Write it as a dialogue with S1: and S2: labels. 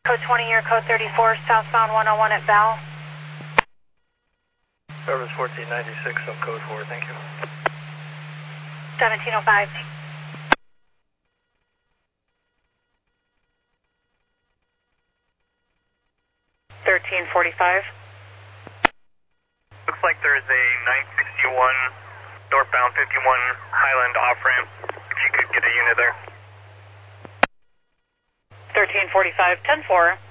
S1: Code 20, your code 34, southbound 101 at Bell.
S2: Service 1496 on code 4, thank you.
S1: 1705.
S2: Looks like there is a 961 northbound 51 Highland off-ramp. If you could get a unit there.
S1: 1345, 10-4.